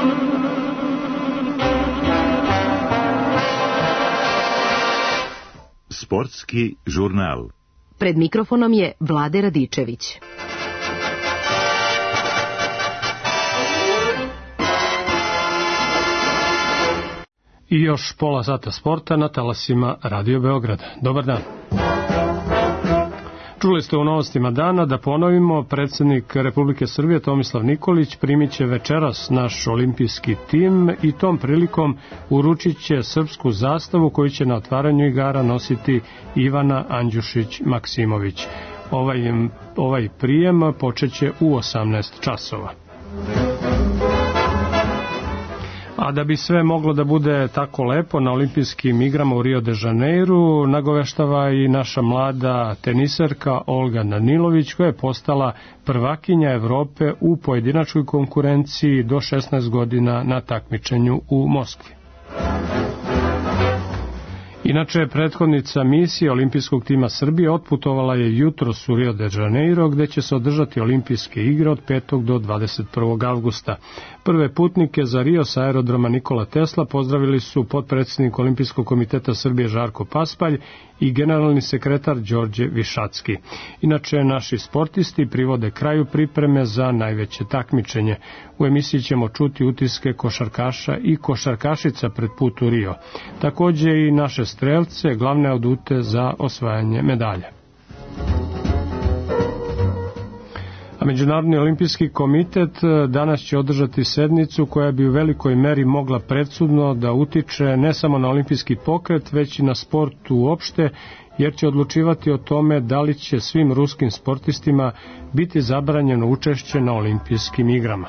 Sportski žurnal. Pred mikrofonom je Vlade Radičević. I još pola sata sporta na talasima Radio Beograda. Dobar dan. Čuli ste u novostima dana, da ponovimo, predsjednik Republike Srbije Tomislav Nikolić primit će večeras naš olimpijski tim i tom prilikom uručit će srpsku zastavu koju će na otvaranju igara nositi Ivana Andjušić-Maksimović. Ovaj prijem počeće u 18 časova. A da bi sve moglo da bude tako lepo na olimpijskim igrama u Rio de Janeiru, nagoveštava i naša mlada teniserka Olga Danilović, koja je postala prvakinja Evrope u pojedinačkoj konkurenciji do 16 godina na takmičenju u Moskvi. Inače, prethodnica misije olimpijskog tima Srbije otputovala je jutros u Rio de Janeiro, gde će se održati olimpijske igre od 5. do 21. avgusta. Prve putnike za Rio sa aerodroma Nikola Tesla pozdravili su potpredsjednik Olimpijskog komiteta Srbije Žarko Paspalj i generalni sekretar Đorđe Višacki. Inače, naši sportisti privode kraju pripreme za najveće takmičenje. U emisiji ćemo čuti utiske košarkaša i košarkašica pred put u Rio. Takođe i naše strelce, glavne adute za osvajanje medalja. A Međunarodni olimpijski komitet danas će održati sednicu koja bi u velikoj meri mogla predsudno da utiče ne samo na olimpijski pokret, već i na sport uopšte, jer će odlučivati o tome da li će svim ruskim sportistima biti zabranjeno učešće na olimpijskim igrama.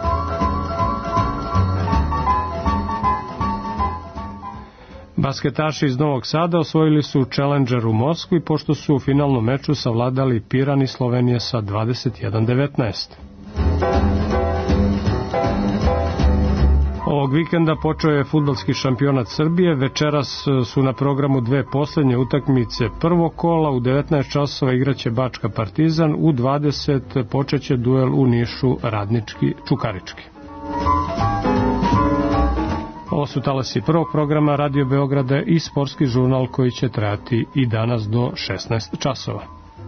Basketaši iz Novog Sada osvojili su Challenger u Moskvi, pošto su u finalnom meču savladali Piran i Slovenije sa 21-19. Ovog vikenda počeo je fudbalski šampionat Srbije. Večeras su na programu dve poslednje utakmice prvog kola. U 19 časova igraće Bačka Partizan, u 20 počeće duel u Nišu Radnički-Čukarički. Ovo su talasi prvog programa Radio Beograda i sportski žurnal koji će trajati i danas do 16 časova.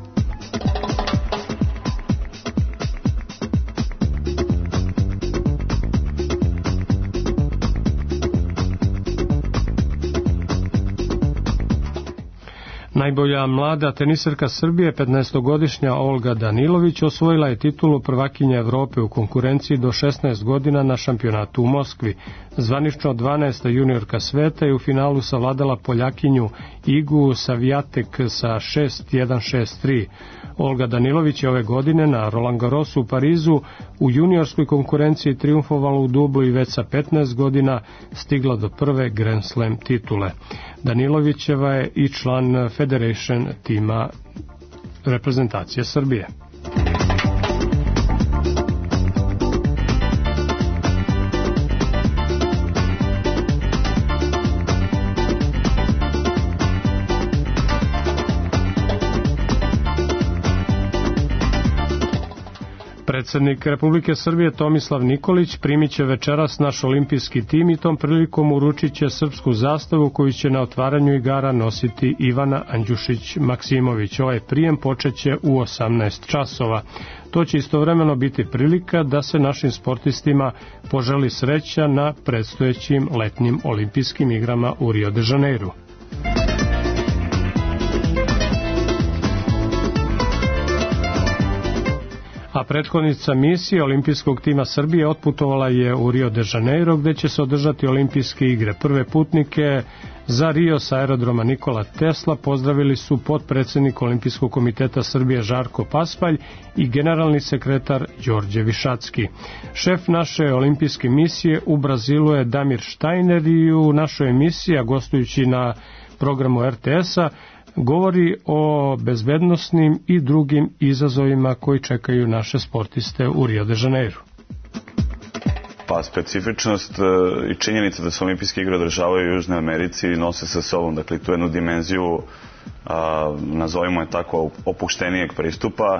Najbolja mlada teniserka Srbije, 15-godišnja Olga Danilović, osvojila je titulu prvakinje Evrope u konkurenciji do 16 godina na šampionatu u Moskvi. Zvanično 12. juniorka sveta je u finalu savladala Poljakinju Igu Savijatek sa 6-1-6-3. Olga Danilović je ove godine na Roland Garrosu u Parizu u juniorskoj konkurenciji triumfovala u dublu i već sa 15 godina stigla do prve Grand Slam titule. Danilovićeva je i član Federation tima reprezentacije Srbije. Predsjednik Republike Srbije Tomislav Nikolić primit će večeras naš olimpijski tim i tom prilikom uručit će srpsku zastavu koju će na otvaranju igara nositi Ivana Andjušić-Maksimović. Ovaj prijem počeće u 18 časova. To će istovremeno biti prilika da se našim sportistima poželi sreća na predstojećim letnjim olimpijskim igrama u Rio de Janeiru. A prethodnica misije olimpijskog tima Srbije otputovala je u Rio de Janeiro, gde će se održati olimpijske igre. Prve putnike za Rio sa aerodroma Nikola Tesla pozdravili su potpredsjednik Olimpijskog komiteta Srbije Žarko Paspalj i generalni sekretar Đorđe Višacki. Šef naše olimpijske misije u Brazilu je Damir Štajner i u našoj emisiji, a gostujući na programu RTS-a, govori o bezbednosnim i drugim izazovima koji čekaju naše sportiste u Rio de Janeiru. Pa specifičnost i činjenica da se olimpijske igre održavaju u Južnoj Americi nose sa sobom, dakle, tu jednu dimenziju, nazovimo je tako, opuštenijeg pristupa,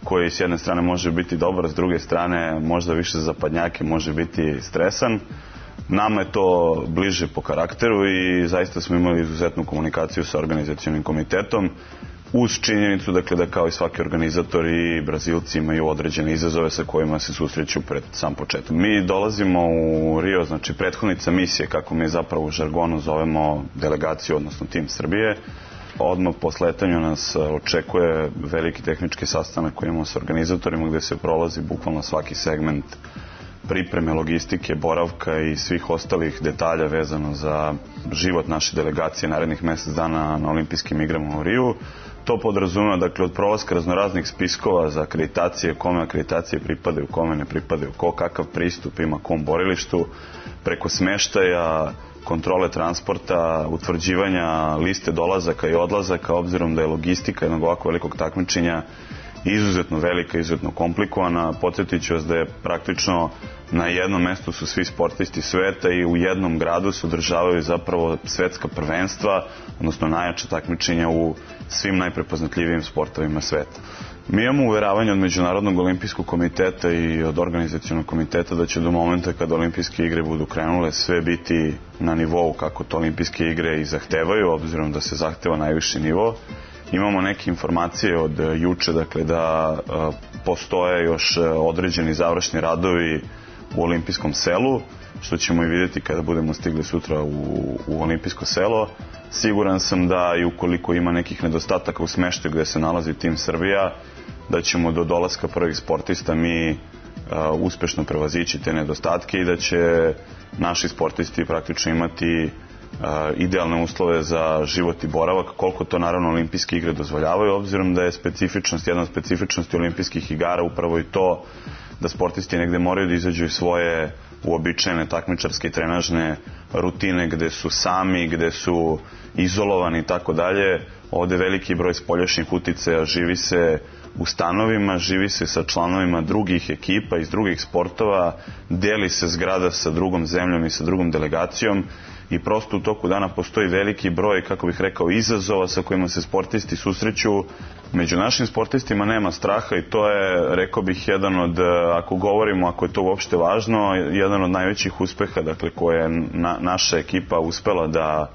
koji s jedne strane može biti dobar, s druge strane možda više zapadnjake, može biti stresan. Nama je to bliže po karakteru i zaista smo imali izuzetnu komunikaciju sa organizacionim komitetom, uz činjenicu dakle, da kao i svaki organizator i Brazilci imaju određene izazove sa kojima se susreću pred sam početak. Mi dolazimo u Rio, znači prethodnica misije, kako mi zapravo u žargonu zovemo delegaciju, odnosno tim Srbije. Odmah po sletanju nas očekuje veliki tehnički sastanak koji imamo sa organizatorima, gde se prolazi bukvalno svaki segment pripreme, logistike, boravka i svih ostalih detalja vezano za život naše delegacije narednih mesec dana na olimpijskim igrama u Riju. To podrazumeva, dakle, od prolaska raznoraznih spiskova za akreditacije, kome akreditacije pripadaju, kome ne pripadaju, ko kakav pristup ima kom borilištu, preko smeštaja, kontrole transporta, utvrđivanja liste dolazaka i odlazaka, obzirom da je logistika jednog ovako velikog takmičenja izuzetno velika, izuzetno komplikovana. Podsjetit ću vas da je praktično na jednom mestu su svi sportisti sveta i u jednom gradu se održavaju zapravo svetska prvenstva, odnosno najjača takmičenja u svim najprepoznatljivijim sportovima sveta. Mi imamo uveravanje od Međunarodnog olimpijskog komiteta i od organizacionog komiteta da će do momenta kada olimpijske igre budu krenule sve biti na nivou kako to olimpijske igre i zahtevaju, obzirom da se zahteva najviši nivo. Imamo neke informacije od juče, dakle, da postoje još određeni završni radovi u olimpijskom selu, što ćemo i vidjeti kada budemo stigli sutra u olimpijsko selo. Siguran sam da i ukoliko ima nekih nedostataka u smeštaju gde se nalazi tim Srbija, da ćemo do dolaska prvih sportista mi uspešno prevazići te nedostatke i da će naši sportisti praktično imati idealne uslove za život i boravak, koliko to naravno olimpijske igre dozvoljavaju, obzirom da je jedna od specifičnosti olimpijskih igara upravo i to da sportisti negde moraju da izađu iz svoje uobičajene takmičarske i trenažne rutine gde su sami, gde su izolovani i tako dalje. Ovde veliki broj spoljašnjih uticaja, živi se u stanovima, živi se sa članovima drugih ekipa iz drugih sportova, deli se zgrada sa drugom zemljom i sa drugom delegacijom i prosto u toku dana postoji veliki broj, kako bih rekao, izazova sa kojima se sportisti susreću. Među našim sportistima nema straha i to je, rekao bih, jedan od, ako govorimo, ako je to uopšte važno, jedan od najvećih uspeha, dakle, koje je naša ekipa uspela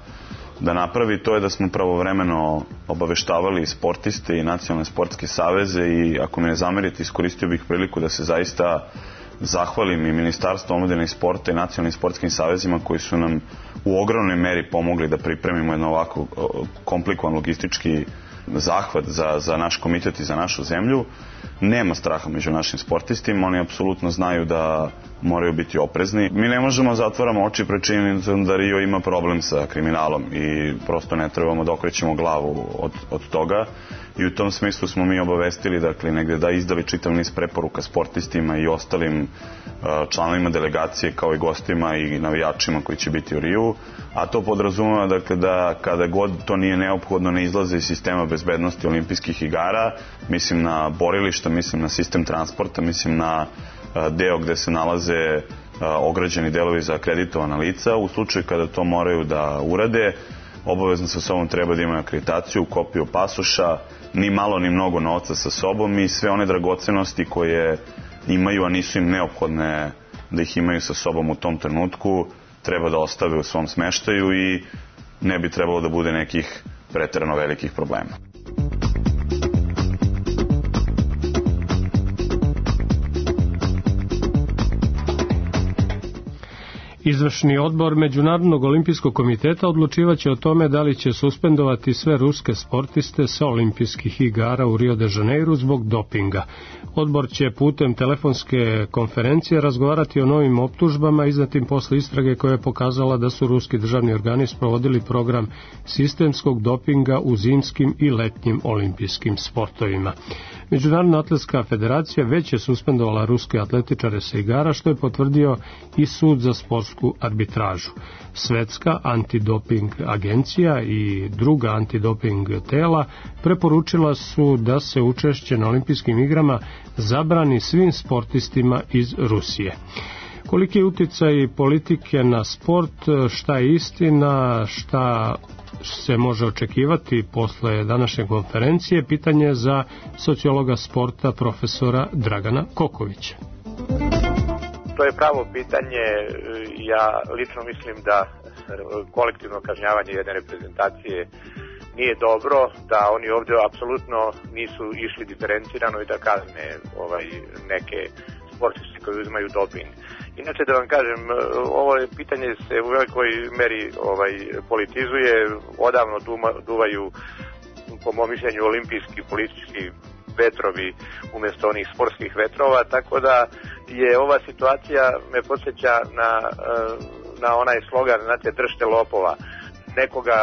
da napravi, to je da smo pravovremeno obaveštavali sportiste i nacionalne sportske saveze i, ako mi ne zamerite, iskoristio bih priliku da se zaista zahvalim i Ministarstvu omladine i sporta i nacionalnim sportskim savezima koji su nam u ogromnoj meri pomogli da pripremimo jedno ovako komplikovan logistički zahvat za naš komitet i za našu zemlju. Nema straha među našim sportistima, oni apsolutno znaju da moraju biti oprezni. Mi ne možemo zatvaramo oči pred činjenicom da Rio ima problem sa kriminalom i prosto ne trebamo da okrećemo glavu od toga. I u tom smislu smo mi obavestili, dakle, negde da izdali čitav niz preporuka sportistima i ostalim članovima delegacije, kao i gostima i navijačima koji će biti u Riju, a to podrazumeva, dakle, da kada god to nije neophodno ne izlaze iz sistema bezbednosti olimpijskih igara, mislim na borilišta, mislim na sistem transporta, mislim na deo gde se nalaze ograđeni delovi za akreditovana lica. U slučaju kada to moraju da urade, obavezno sa sobom treba da imaju akreditaciju, kopiju pasoša, ni malo ni mnogo novca sa sobom i sve one dragocenosti koje imaju, a nisu im neophodne da ih imaju sa sobom u tom trenutku, treba da ostave u svom smeštaju i ne bi trebalo da bude nekih preterano velikih problema. Izvršni odbor Međunarodnog olimpijskog komiteta odlučivaće o tome da li će suspendovati sve ruske sportiste sa olimpijskih igara u Rio de Janeiru zbog dopinga. Odbor će putem telefonske konferencije razgovarati o novim optužbama izdatim posle istrage koja je pokazala da su ruski državni organi sprovodili program sistemskog dopinga u zimskim i letnjim olimpijskim sportovima. Međunarodna atletska federacija već je suspendovala ruske atletičare sa igara, što je potvrdio i sud za sportsku arbitražu. Svetska antidoping agencija i druga antidoping tela preporučila su da se učešće na olimpijskim igrama zabrani svim sportistima iz Rusije. Koliki je uticaj politike na sport, šta je istina, šta se može očekivati posle današnje konferencije, pitanje za sociologa sporta profesora Dragana Kokovića. To je pravo pitanje. Ja lično mislim da kolektivno kažnjavanje jedne reprezentacije nije dobro, da oni ovdje apsolutno nisu išli diferencirano i da kazne neke sportiste koji uzimaju doping. Inače da vam kažem, ovo pitanje se u velikoj meri politizuje, odavno duvaju po mom mišljenju olimpijski politički vetrovi umjesto onih sportskih vetrova, tako da je ova situacija me podsjeća na onaj slogan, znate, držite lopova. Nekoga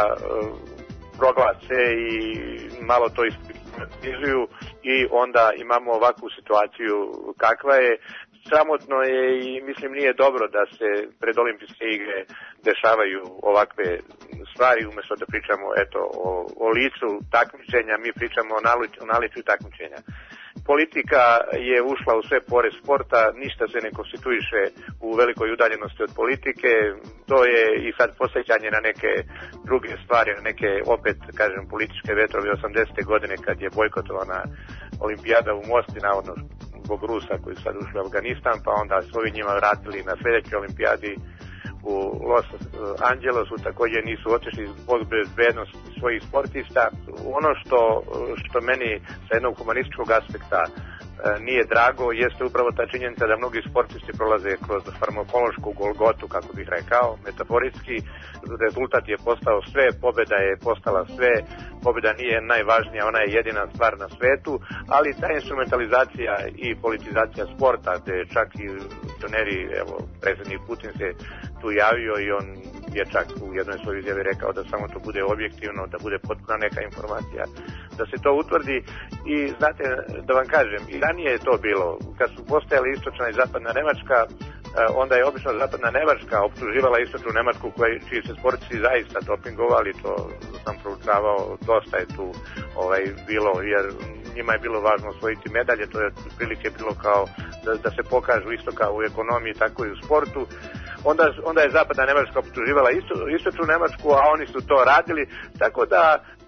proglase i malo to ispitizuju i onda imamo ovakvu situaciju kakva je. Sramotno je i mislim nije dobro da se pred olimpijske igre dešavaju ovakve stvari, umjesto da pričamo o licu takmičenja, mi pričamo o naličju takmičenja. Politika je ušla u sve pore sporta, ništa se ne konstituiše u velikoj udaljenosti od politike, to je i sad posjećanje na neke druge stvari, na neke opet, kažem, političke vetrove 80. godine kad je bojkotovana olimpijada u Mosti, navodno zbog Rusa koji su sad ušli u Afganistan, pa onda su ovi njima vratili na sljedećoj olimpijadi u Los Angelesu, također nisu otišli zbog bezbednosti svojih sportista. Ono što meni sa jednog humanističkog aspekta nije drago jeste upravo ta činjenica da mnogi sportisti prolaze kroz farmakološku golgotu, kako bih rekao, metaforitski. Rezultat je postao sve, pobjeda je postala sve, pobjeda nije najvažnija, ona je jedina stvar na svetu, ali ta instrumentalizacija i politizacija sporta, gdje čak i funkcioneri, evo, predsjednik Putin se tu javio i on je čak u jednoj svojoj izjavi rekao da samo to bude objektivno, da bude potpuna neka informacija, da se to utvrdi. I znate, da vam kažem, i ranije je to bilo, kad su postojali istočna i zapadna Nemačka, onda je obično zapadna Nemačka optuživala istočnu Nemačku čiji se sportisti zaista dopingovali, to sam proučavao, dosta je tu bilo, jer njima je bilo važno osvojiti medalje, to je prilike bilo kao da se pokažu isto kao u ekonomiji, tako i u sportu. Onda je zapadna Nemačka optuživala istočnu Nemačku, a oni su to radili, tako da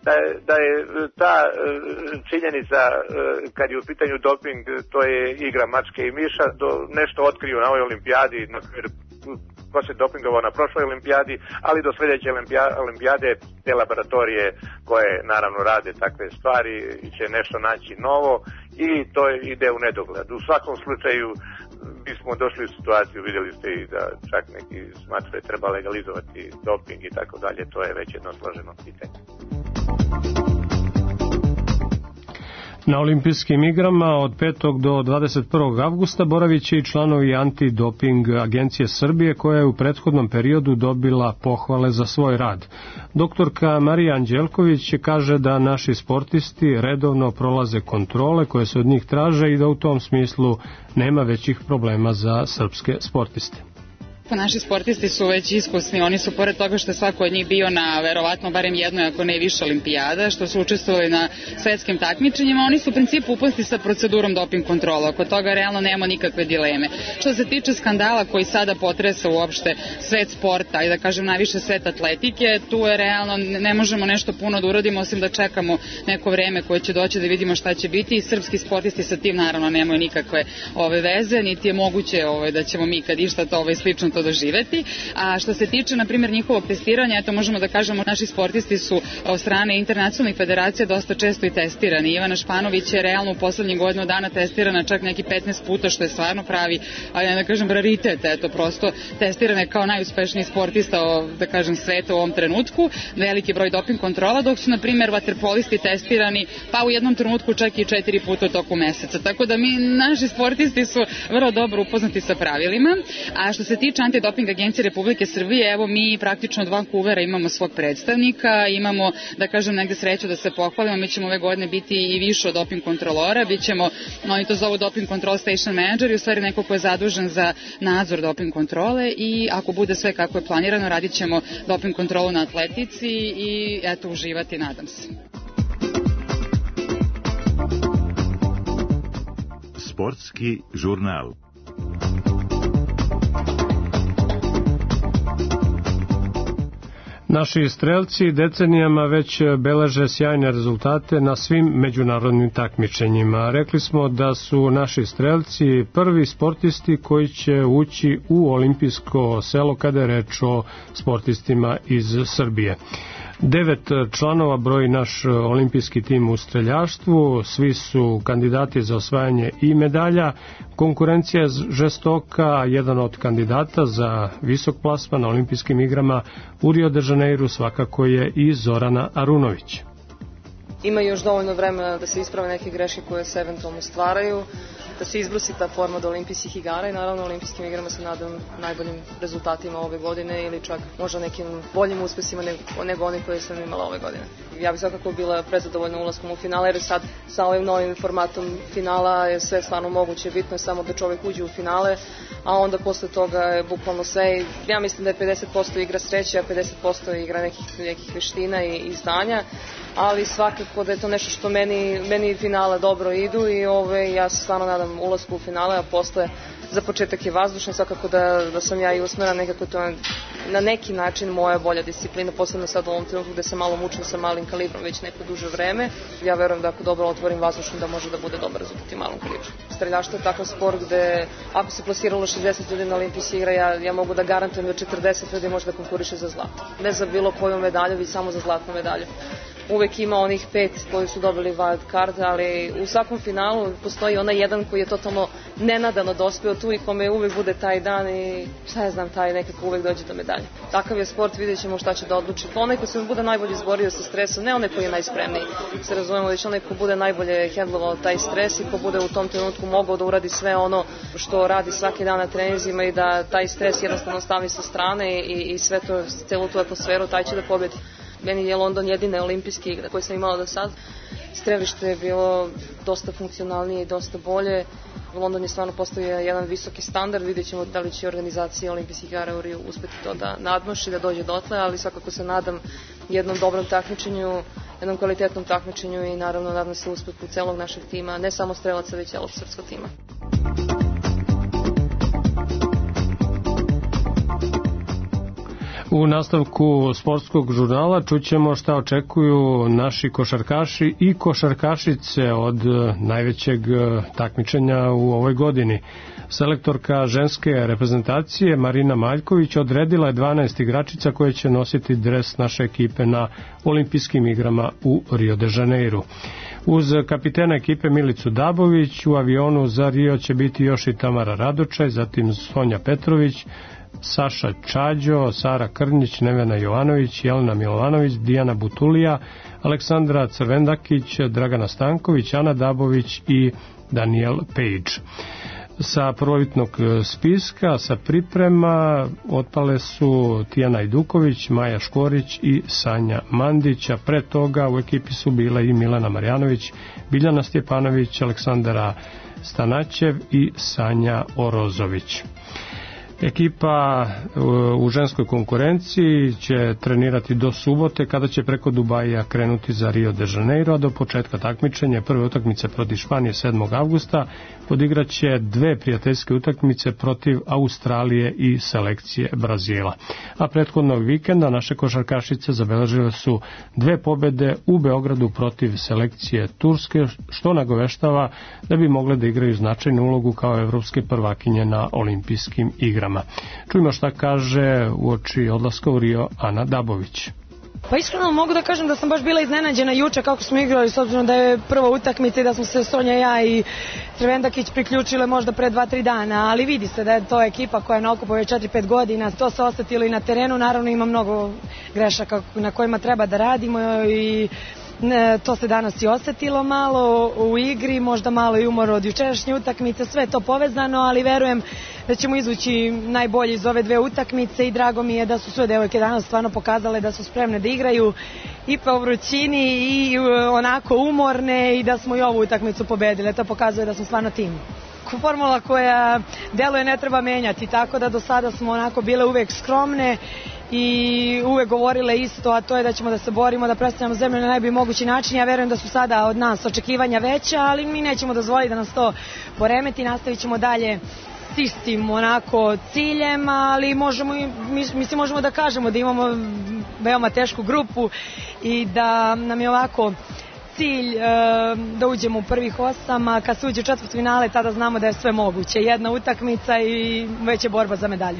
je ta činjenica kad je u pitanju doping, to je igra mačke i miša, nešto otkriju na ovoj olimpijadi, na primjer ko se dopingovao na prošloj olimpijadi, ali do sljedeće olimpijade te laboratorije koje naravno rade takve stvari će nešto naći novo i to ide u nedogled. U svakom slučaju mi smo došli u situaciju, vidjeli ste i da čak neki smatraju treba legalizovati doping i tako dalje, to je već jedno složeno pitanje. Na olimpijskim igrama od 5. do 21. avgusta boravit će i članovi antidoping agencije Srbije koja je u prethodnom periodu dobila pohvale za svoj rad. Doktorka Marija Anđelković kaže da naši sportisti redovno prolaze kontrole koje se od njih traže i da u tom smislu nema većih problema za srpske sportiste. Naši sportisti su već iskusni, oni su pored toga što je svako od njih bio na verovatno barem jednoj, ako ne više olimpijada, što su učestvovali na svetskim takmičenjima, oni su u principu upoznati sa procedurom doping kontrola, oko toga realno nema nikakve dileme. Što se tiče skandala koji sada potresa uopšte svet sporta i da kažem najviše svet atletike, tu je realno ne možemo nešto puno da uradimo osim da čekamo neko vreme koje će doći da vidimo šta će biti i srpski sportisti sa tim naravno nemaju nikakve veze, niti je moguće da ćemo mi kad išta to slično to doživeti. A što se tiče, na primjer, njihovog testiranja, eto možemo da kažemo, naši sportisti su od strane internacionalnih federacija dosta često i testirani. Ivana Španović je realno u poslednjih godinu dana testirana čak neki 15 puta, što je stvarno pravi, ali da kažem, raritet, eto, prosto testirana je kao najuspešniji sportista, da kažem, sveta u ovom trenutku, veliki broj doping kontrola, dok su, na primjer, vaterpolisti testirani, pa u jednom trenutku čak i 4 puta u toku meseca. Tako da naši sportisti su vrlo dobro upoznati sa pravilima. A što se tiče antidoping agencije Republike Srbije, evo mi praktično od Vancouvera imamo svog predstavnika, imamo, da kažem, negde sreću da se pohvalimo, mi ćemo ove godine biti i više od doping kontrolora, bit ćemo, oni to zovu doping control station manager i u stvari neko ko je zadužen za nadzor doping kontrole i ako bude sve kako je planirano, radit ćemo doping kontrolu na atletici i eto uživati, nadam se. Sportski žurnal. Naši strelci decenijama već beleže sjajne rezultate na svim međunarodnim takmičenjima. Rekli smo da su naši strelci prvi sportisti koji će ući u olimpijsko selo kada je reč o sportistima iz Srbije. 9 članova broji naš olimpijski tim u streljaštvu, svi su kandidati za osvajanje i medalja. Konkurencija je žestoka, jedan od kandidata za visok plasman na olimpijskim igrama u Rio de Janeiru svakako je i Zorana Arunović. Ima još dovoljno vremena da se isprave neke greške koje se eventualno stvaraju, da se izbrsi ta forma do olimpijskih igara i naravno olimpijskim igrama se nadam najboljim rezultatima ove godine ili čak možda nekim boljim uspesima nego oni koje sam imala ove godine. Ja bih svakako bila prezadovoljna ulaskom u finale jer sad sa ovim novim formatom finala je sve stvarno moguće, bitno je samo da čovjek uđe u finale, a onda posle toga je bukvalno sve. Ja mislim da je 50% igra sreće, a 50% igra nekih veština i znanja, ali svakako da je to nešto što meni finale dobro idu i ja se stvarno nadam ulasku u finale, a posle za početak je vazdušno, svakako da sam ja i usmera, nekako to je na neki način moja bolja disciplina, posebno sad u ovom trenutku gde se malo mučim sa malim kalibrom već neko duže vreme. Ja verujem da ako dobro otvorim vazdušno da može da bude dobar rezultat i malom kalibru. Streljaštvo je takav sport gde ako se plasiralo 60 ljudi na olimpijske igre, ja mogu da garantujem da 40 ljudi može da konkuriše za zlato. Ne za bilo koju medalju, već samo za zlatnu medalju. Uvek ima onih 5 koji su dobili wild card, ali u svakom finalu postoji onaj jedan koji je totalno nenadano dospeo tu i kome uvek bude taj dan i šta ja znam, taj nekako uvek dođe do medalje. Takav je sport, vidjet ćemo šta će da odluči. Onaj ko se bude najbolje izborio sa stresom, ne onaj koji je najspremniji, se razumemo, već onaj ko bude najbolje hendlovao taj stres i ko bude u tom trenutku mogao da uradi sve ono što radi svaki dan na treninzima i da taj stres jednostavno stavi sa strane i sve to, celu tu atmosferu, taj će da pobedi. Meni je London jedine olimpijske igre koje sam imala do sad. Strelište je bilo dosta funkcionalnije i dosta bolje. London je stvarno postavio jedan visoki standard. Vidjet ćemo da li će organizacija olimpijskih igara u Riju uspeti to da nadmaši, da dođe dotle, ali svakako se nadam jednom dobrom takmičenju, jednom kvalitetnom takmičenju i naravno nadam se uspehu celog našeg tima, ne samo strelaca, već celog srpskog tima. U nastavku sportskog žurnala čućemo šta očekuju naši košarkaši i košarkašice od najvećeg takmičenja u ovoj godini. Selektorka ženske reprezentacije Marina Maljković odredila je 12 igračica koje će nositi dres naše ekipe na olimpijskim igrama u Rio de Janeiru. Uz kapitena ekipe Milicu Dabović u avionu za Rio će biti još i Tamara Radočaj, zatim Sonja Petrović, Saša Čađo, Sara Krnjić, Nevena Jovanović, Jelena Milovanović, Dijana Butulija, Aleksandra Crvendakić, Dragana Stanković, Ana Dabović i Daniel Page. Sa prvobitnog spiska, sa priprema otpale su Tijana Ajduković, Maja Škorić i Sanja Mandić, a pre toga u ekipi su bile i Milana Marjanović, Biljana Stjepanović, Aleksandra Stanaćev i Sanja Orozović. Ekipa u ženskoj konkurenciji će trenirati do subote kada će preko Dubaija krenuti za Rio de Janeiro, a do početka takmičenja prve utakmice protiv Španije 7. avgusta odigraće 2 prijateljske utakmice protiv Australije i selekcije Brazila. A prethodnog vikenda naše košarkašice zabeležile su 2 pobede u Beogradu protiv selekcije Turske, što nagoveštava da bi mogle da igraju značajnu ulogu kao evropske prvakinje na olimpijskim igrama. Čujmo šta kaže uoči odlaska u Rio Ana Dabović. Pa iskreno mogu da kažem da sam baš bila iznenađena juče kako smo igrali, s obzirom da je prva utakmica i da smo se Sonja, ja i Crvendakić priključile možda pre 2-3 dana, ali vidi se da je to ekipa koja je na okupu već 4-5 godina, to se osetilo i na terenu, naravno ima mnogo grešaka na kojima treba da radimo i to se danas i osetilo malo u igri, možda malo i umor od jučerašnje utakmice, sve to povezano, ali verujem da ćemo izvući najbolje iz ove 2 utakmice i drago mi je da su sve devojke danas stvarno pokazale da su spremne da igraju i po vrućini i onako umorne i da smo i ovu utakmicu pobedile. To pokazuje da smo stvarno tim. Formula koja deluje ne treba menjati, tako da do sada smo onako bile uvek skromne i uvek govorile isto, a to je da ćemo da se borimo, da predstavljamo zemlju na najbolji mogući način. Ja verujem da su sada od nas očekivanja veća, ali mi nećemo dozvoliti da nas to poremeti, nastavit ćemo dalje s istim onako ciljem, ali možemo da kažemo da imamo veoma tešku grupu i da nam je ovako cilj da uđemo u prvih 8, a kad se uđe u četvrtfinale tada znamo da je sve moguće. Jedna utakmica i već je borba za medalju.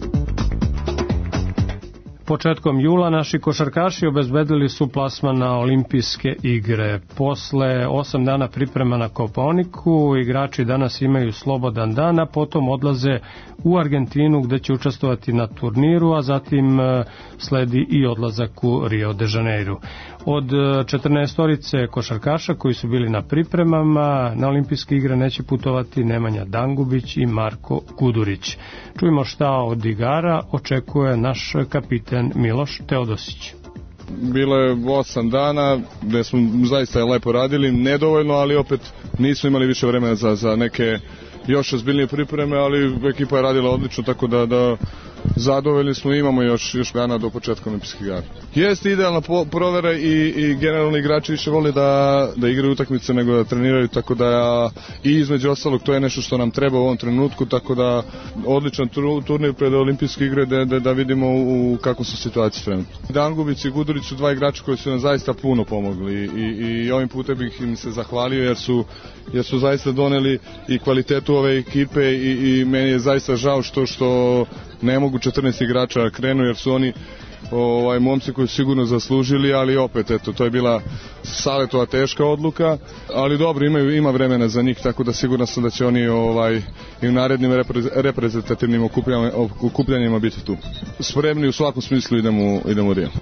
Početkom jula naši košarkaši obezbedili su plasman na olimpijske igre. Posle 8 dana priprema na Kopaoniku, igrači danas imaju slobodan dan, a potom odlaze u Argentinu gde će učestvovati na turniru, a zatim sledi i odlazak u Rio de Janeiro. Od 14 košarkaša koji su bili na pripremama na olimpijske igre neće putovati Nemanja Dangubić i Marko Gudurić. Čujemo šta od igara očekuje naš kapiten Miloš Teodosić. Bilo je 8 dana gde smo zaista lepo radili, nedovoljno, ali opet nismo imali više vremena za neke još ozbiljnije pripreme, ali ekipa je radila odlično, tako da zadovoljni smo, imamo još dana do početka olimpijskih igara. Jeste idealna provera i generalni igrači više vole da igraju utakmice nego da treniraju, tako da i između ostalog to je nešto što nam treba u ovom trenutku, tako da odličan turnir pred olimpijske igre da vidimo u kakvom su situaciji trenutno. Dangubić i Gudurić su dva igrača koji su nam zaista puno pomogli i ovim putem bih im se zahvalio jer su zaista doneli i kvalitetu ove ekipe i meni je zaista žao što ne mogu 14 igrača krenu jer su oni momci koji su sigurno zaslužili, ali opet to je bila Saletova teška odluka, ali dobro, ima vremena za njih, tako da siguran sam da će oni i u narednim reprezentativnim okupljanjima biti tu. Spremni u svakom smislu idemo u Rio.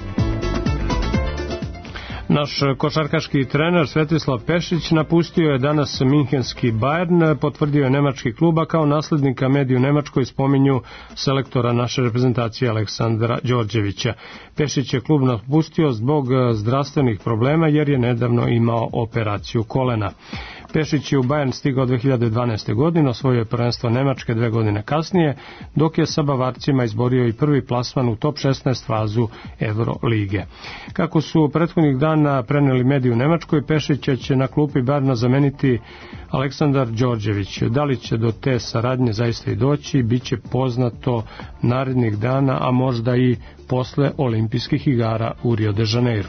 Naš košarkaški trener Svetislav Pešić napustio je danas minhenski Bayern, potvrdio je nemački klub, a kao naslednika mediju Nemačkoj spominju selektora naše reprezentacije Aleksandra Đorđevića. Pešić je klub napustio zbog zdravstvenih problema jer je nedavno imao operaciju kolena. Pešić je u Bayern stigao 2012. godine, osvojio je prvenstvo Nemačke 2 godine kasnije, dok je sa Bavarcima izborio i prvi plasman u top 16 fazu Eurolige. Kako su prethodnih dana preneli mediji u Nemačkoj, Pešića će na klupi Bayerna zameniti Aleksandar Đorđević. Da li će do te saradnje zaista i doći, bit će poznato narednih dana, a možda i posle olimpijskih igara u Rio de Janeiro.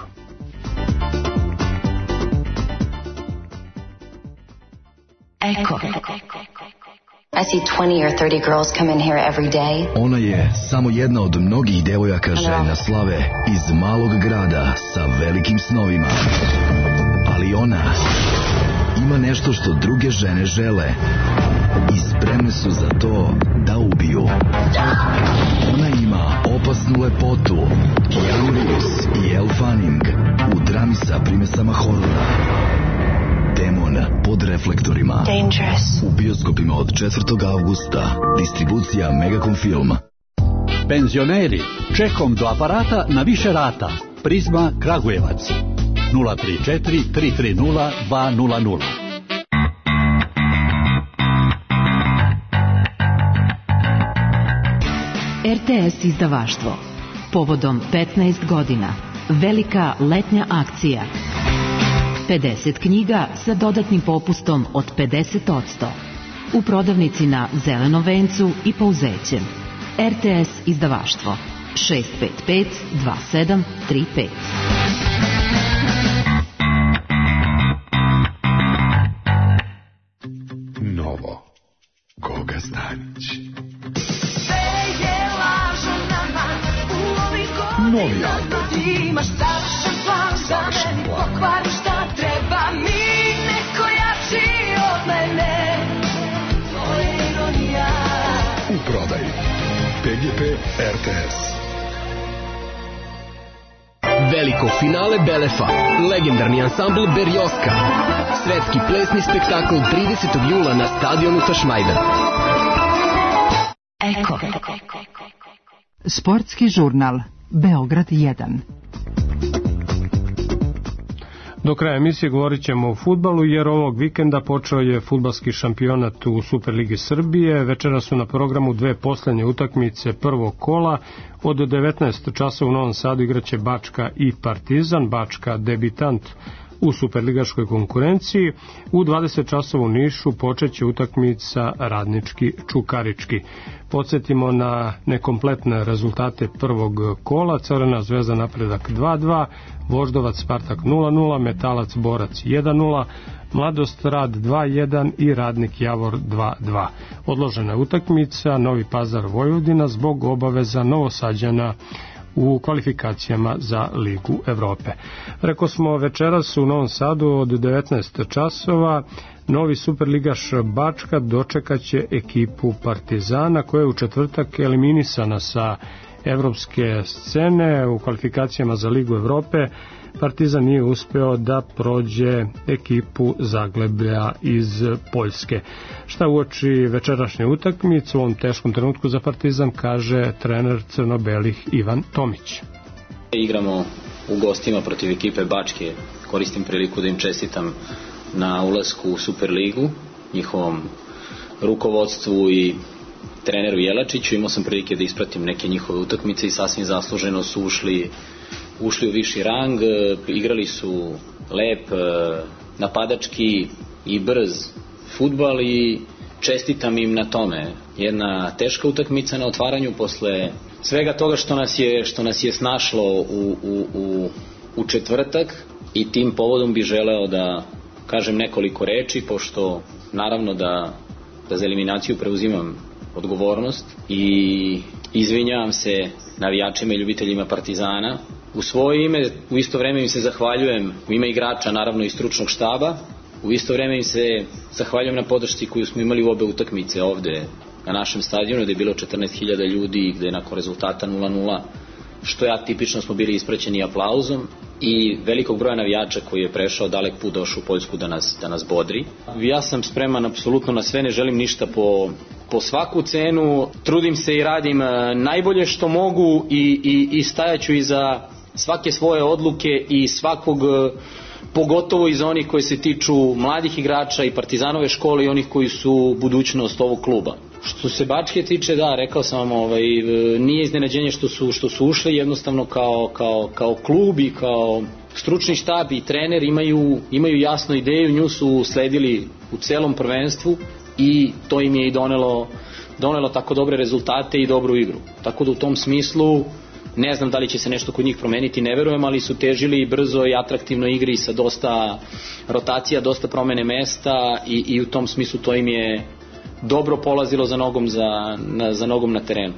Eko. I see 20 or 30 girls come in here every day. Ona je samo jedna od mnogih devojaka željna slave iz malog grada sa velikim snovima. Ali ona ima nešto što druge žene žele i spremne su za to da ubiju. Ona ima opasnu lepotu, Keanu Reeves i Elle Fanning u drami sa primesama horora. Demon pod reflektorima. Dangerous. U bioskopima od 4. avgusta. Distribucija Megacom Film. Penzioneri, čekom do aparata na više rata. Prizma Kragujevac. 034 330 200. RTS izdavaštvo. Povodom 15 godina. Velika letnja akcija. 50 knjiga sa dodatnim popustom od 50%. U prodavnici na Zelenom vencu i Pouzećem. RTS izdavaštvo 655 2735. Novo. Goga Stanić. Novi album. Savršen plan. Treba mi neko jači od mene. To je ironija. U prodaji PGP RTS. Veliko finale Belefa. Legendarni ansambl Berjoska. Svetski plesni spektakl 30. jula na stadionu Tašmajdan. Eko. Sportski žurnal Beograd 1. Do kraja emisije govorit ćemo o fudbalu, jer ovog vikenda počeo je fudbalski šampionat u Superligi Srbije. Večera su na programu dve poslednje utakmice prvog kola. Od 19 časa u Novom Sadu igraće Bačka i Partizan. Bačka debitant u superligaškoj konkurenciji. U 20 časova u Nišu počeće utakmica Radnički Čukarički. Podsjetimo na nekompletne rezultate prvog kola. Crvena zvezda Napredak 2-2, Voždovac Spartak 0-0, Metalac Borac 1-0, Mladost Rad 2-1 i Radnik Javor 2-2. Odložena je utakmica Novi Pazar Vojvodina zbog obaveza Novosađana u kvalifikacijama za Ligu Evrope. Rekao smo večeras u Novom Sadu od 19 časova novi superligaš Bačka dočekaće ekipu Partizana koja je u četvrtak eliminisana sa evropske scene u kvalifikacijama za Ligu Evrope. Partizan nije uspeo da prođe ekipu Zagleblja iz Poljske. Šta uoči večerašnje utakmice u ovom teškom trenutku za Partizan kaže trener crno-belih Ivan Tomić. Igramo u gostima protiv ekipe Bačke. Koristim priliku da im čestitam na ulasku u Superligu, njihovom rukovodstvu i treneru Jelačiću. Imao sam prilike da ispratim neke njihove utakmice i sasvim zasluženo su ušli u viši rang, igrali su lep, napadački i brz fudbal i čestitam im na tome. Jedna teška utakmica na otvaranju posle svega toga što nas je snašlo u četvrtak i tim povodom bi želeo da kažem nekoliko reči, pošto naravno da za eliminaciju preuzimam odgovornost i izvinjavam se navijačima i ljubiteljima Partizana. U svoje ime, u isto vreme im se zahvaljujem u ime igrača, naravno i stručnog štaba. U isto vreme im se zahvaljujem na podršci koju smo imali u obe utakmice ovde na našem stadionu, gde je bilo 14.000 ljudi, gde je nakon rezultata 0-0, što je atipično, smo bili ispraćeni aplauzom i velikog broja navijača koji je prešao dalek put došao u Poljsku da nas bodri. Ja sam spreman apsolutno na sve, ne želim ništa po svaku cenu, trudim se i radim najbolje što mogu i stajaću iza svake svoje odluke i svakog, pogotovo iza onih koji se tiču mladih igrača i Partizanove škole i onih koji su budućnost ovog kluba. Što se Bačke tiče, da, rekao sam vam, nije iznenađenje što su ušli, jednostavno kao klub i kao stručni štab i trener imaju jasnu ideju, nju su sledili u celom prvenstvu i to im je i donelo tako dobre rezultate i dobru igru. Tako da u tom smislu ne znam da li će se nešto kod njih promeniti, ne verujem, ali su težili brzo i atraktivno igri sa dosta rotacija, dosta promene mesta i u tom smislu to im je dobro polazilo za nogom na terenu.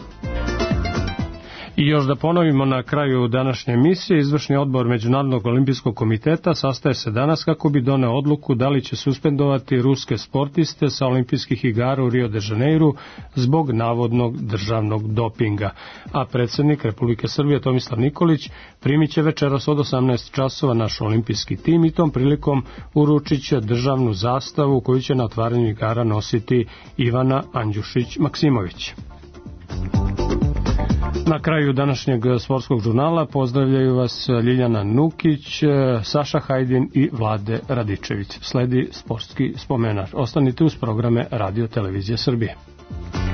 I još da ponovimo na kraju današnje emisije, izvršni odbor Međunarodnog olimpijskog komiteta sastaje se danas kako bi doneo odluku da li će suspendovati ruske sportiste sa olimpijskih igara u Rio de Janeiru zbog navodnog državnog dopinga. A predsjednik Republike Srbije Tomislav Nikolić primit će večeras od 18 časova naš olimpijski tim i tom prilikom uručit će državnu zastavu koju će na otvaranju igara nositi Ivana Andjušić-Maksimović. Na kraju današnjeg sportskog žurnala pozdravljaju vas Ljiljana Nukić, Saša Hajdin i Vlade Radičević. Sledi sportski spomenar. Ostanite uz programe Radio Televizije Srbije.